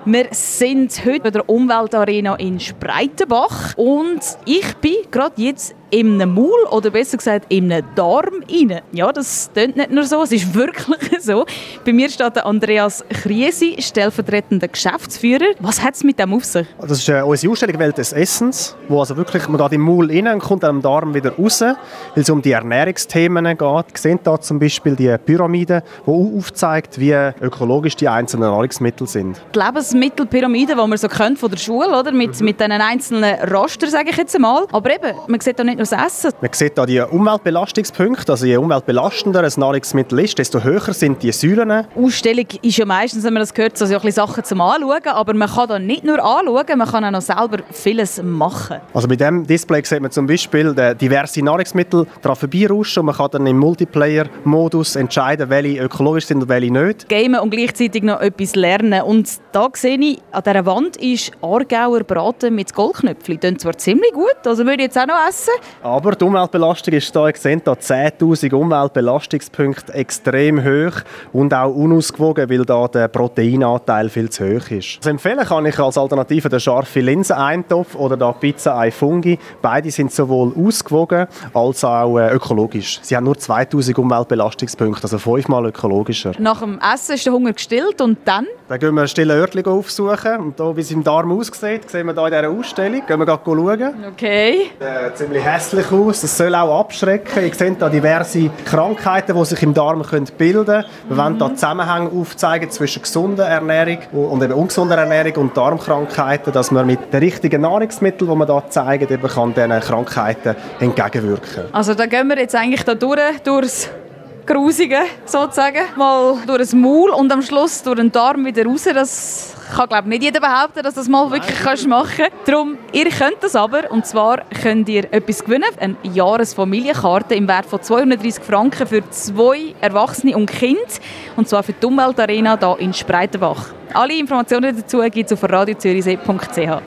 Wir sind heute bei der Umweltarena in Spreitenbach und ich bin gerade jetzt in einem Maul oder besser gesagt in einem Darm rein. Ja, das klingt nicht nur so, es ist wirklich so. Bei mir steht der Andreas Kriesi, stellvertretender Geschäftsführer. Was hat es mit dem auf sich? Das ist unsere Ausstellung «Welt des Essens», wo also wirklich, man geht im Maul rein und kommt am Darm wieder raus, weil es um die Ernährungsthemen geht. Ihr seht hier zum Beispiel die Pyramide, die aufzeigt, wie ökologisch die einzelnen Nahrungsmittel sind. Die Lebensmittelpyramide, die man so kennt von der Schule, oder? Mit diesen einzelnen Rastern, sage ich jetzt einmal. Aber eben, man sieht da nicht nur das Essen. Man sieht hier die Umweltbelastungspunkte. Also je umweltbelastender ein Nahrungsmittel ist, desto höher sind die Säulen. Ausstellung ist ja meistens, wenn man das hört, so ein bisschen Sachen zum Anschauen. Aber man kann da nicht nur anschauen, man kann auch noch selber vieles machen. Also bei diesem Display sieht man zum Beispiel diverse Nahrungsmittel daran vorbeirauschen und man kann dann im Multiplayer-Modus entscheiden, welche ökologisch sind und welche nicht. Gamen und gleichzeitig noch etwas lernen. Und da sehe ich, an dieser Wand ist Aargauer Braten mit Goldknöpfchen. Das klingt zwar ziemlich gut, also würde ich jetzt auch noch essen. Aber die Umweltbelastung ist da, ihr seht, da 10'000 Umweltbelastungspunkte extrem hoch und auch unausgewogen, weil da der Proteinanteil viel zu hoch ist. Also empfehlen kann ich als Alternative den scharfen Linseneintopf oder die Pizza ai Funghi. Beide sind sowohl ausgewogen als auch ökologisch. Sie haben nur 2000 Umweltbelastungspunkte, also 5-mal ökologischer. Nach dem Essen ist der Hunger gestillt und dann? Dann gehen wir ein stilles Örtchen aufsuchen und hier, wie es im Darm aussieht, sehen wir hier in dieser Ausstellung. Gehen wir schauen. Okay. Ziemlich hässlich aus, das soll auch abschrecken. Ihr seht hier diverse Krankheiten, die sich im Darm bilden können. Wir wollen hier Zusammenhänge aufzeigen zwischen gesunder Ernährung und eben ungesunder Ernährung und Darmkrankheiten, dass man mit den richtigen Nahrungsmitteln, die wir hier zeigen, eben kann diesen Krankheiten entgegenwirken kann. Also da gehen wir jetzt eigentlich da durchs Grusige sozusagen, mal durch das Maul und am Schluss durch den Darm wieder raus. Das kann, glaube ich, nicht jeder behaupten, dass das mal wirklich machen kannst. Darum, ihr könnt das aber, und zwar könnt ihr etwas gewinnen, eine Jahresfamilienkarte im Wert von 230 Franken für 2 Erwachsene und Kinder, und zwar für die Umweltarena hier in Spreitenbach. Alle Informationen dazu gibt es auf radiozürichsee.ch.